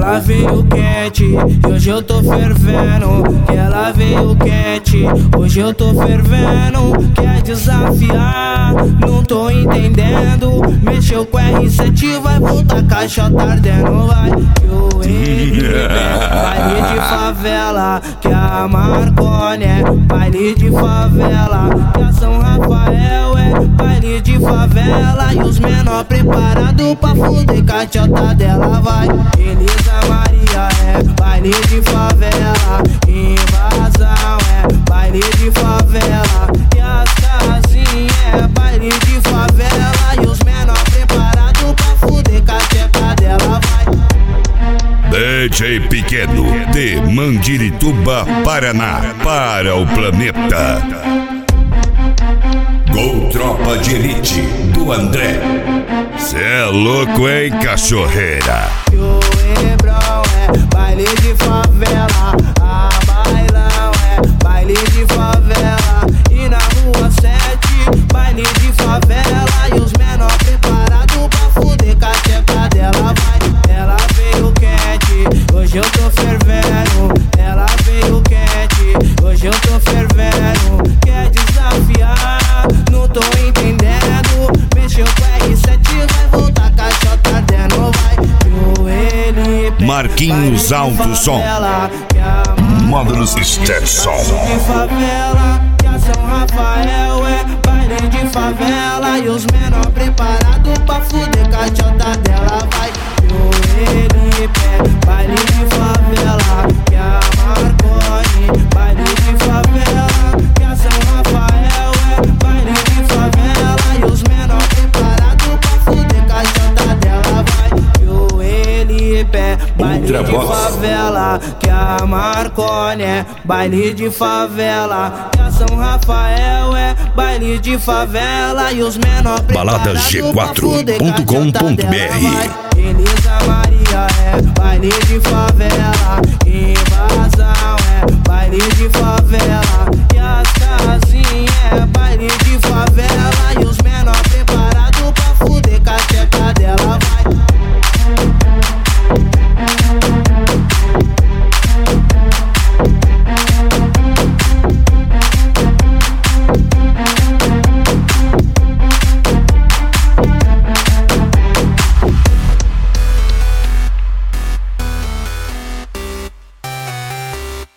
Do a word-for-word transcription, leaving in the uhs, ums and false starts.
ela veio quente, hoje eu tô fervendo. Que ela veio quente, hoje eu tô fervendo. Quer desafiar, não tô entendendo. Mexeu com R sete, vai voltar caixa tá ardendo. Vai, eu ele baile de favela, que a Marconi é baile de favela, que a São Rafael é baile de favela. E os menor preparado pra fuder com a tchota dela. Vai, Elisa Maria é baile de favela, invasão é baile de favela, e as casinhas é baile de favela. E os menor preparado pra fuder com a tcheca dela. Vai, D J Pequeno de Mandirituba, Paraná, para o planeta. Gol Tropa de Elite do André. Cê é louco, hein, cachorreira? o Hebrão é baile de favela, a Bailão é baile de favela, e na rua sete, baile de favela. E os menor preparado pra fuder com a tcheca dela. Vai, ela veio quente, hoje eu tô fervendo. Ela veio quente, hoje eu tô fervendo. Quer desafiar, não tô entendendo. Mexeu com R sete, vai voltar caixa tá ardendo. Vai, ele Marquinhos Alto Som, Módulos Stetson. de favela, que a São Rafael é baile de favela. E os menor preparado pra fuder com a tchota dela. Vai, ele baile de favela, que a Marconi baile de favela, que a São Rafael é baile de favela. E os menor preparado pra fuder com a tchota dela. Vai, ele baile de favela, que a Marconi é baile de favela, que a São Rafael é baile de favela. E os menor balada g quatro ponto com ponto b r. Elisa Maria é baile de favela, invasão é baile de favela,